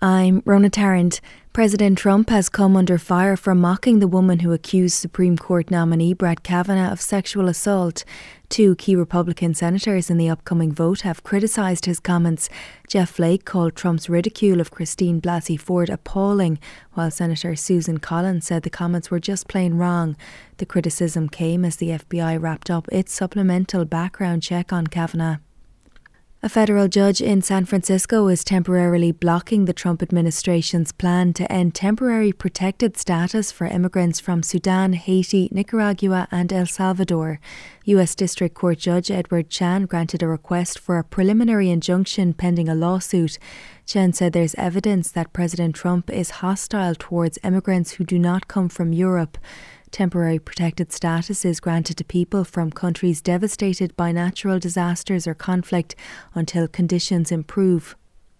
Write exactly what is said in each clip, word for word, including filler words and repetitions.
I'm Rona Tarrant. President Trump has come under fire for mocking the woman who accused Supreme Court nominee Brett Kavanaugh of sexual assault. Two key Republican senators in the upcoming vote have criticised his comments. Jeff Flake called Trump's ridicule of Christine Blasey Ford appalling, while Senator Susan Collins said the comments were just plain wrong. The criticism came as the F B I wrapped up its supplemental background check on Kavanaugh. A federal judge in San Francisco is temporarily blocking the Trump administration's plan to end temporary protected status for immigrants from Sudan, Haiti, Nicaragua and El Salvador. U S District Court Judge Edward Chan granted a request for a preliminary injunction pending a lawsuit. Chan said there's evidence that President Trump is hostile towards immigrants who do not come from Europe. Temporary protected status is granted to people from countries devastated by natural disasters or conflict until conditions improve.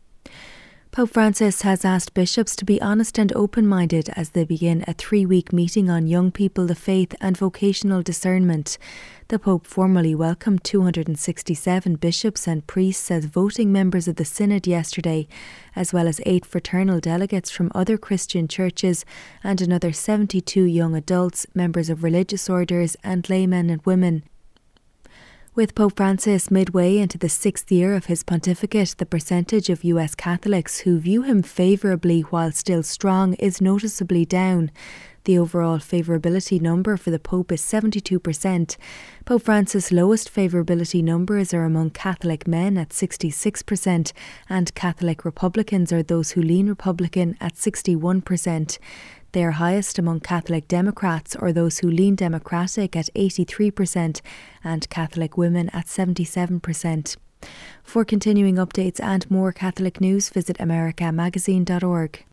Pope Francis has asked bishops to be honest and open-minded as they begin a three-week meeting on young people, the faith and vocational discernment. The Pope formally welcomed two hundred sixty-seven bishops and priests as voting members of the Synod yesterday, as well as eight fraternal delegates from other Christian churches and another seventy-two young adults, members of religious orders and laymen and women. With Pope Francis midway into the sixth year of his pontificate, the percentage of U S Catholics who view him favourably while still strong is noticeably down. The overall favourability number for the Pope is seventy-two percent. Pope Francis' lowest favourability numbers are among Catholic men at sixty-six percent and Catholic Republicans are those who lean Republican at sixty-one percent. They are highest among Catholic Democrats or those who lean Democratic at eighty-three percent and Catholic women at seventy-seven percent. For continuing updates and more Catholic news, visit america magazine dot org.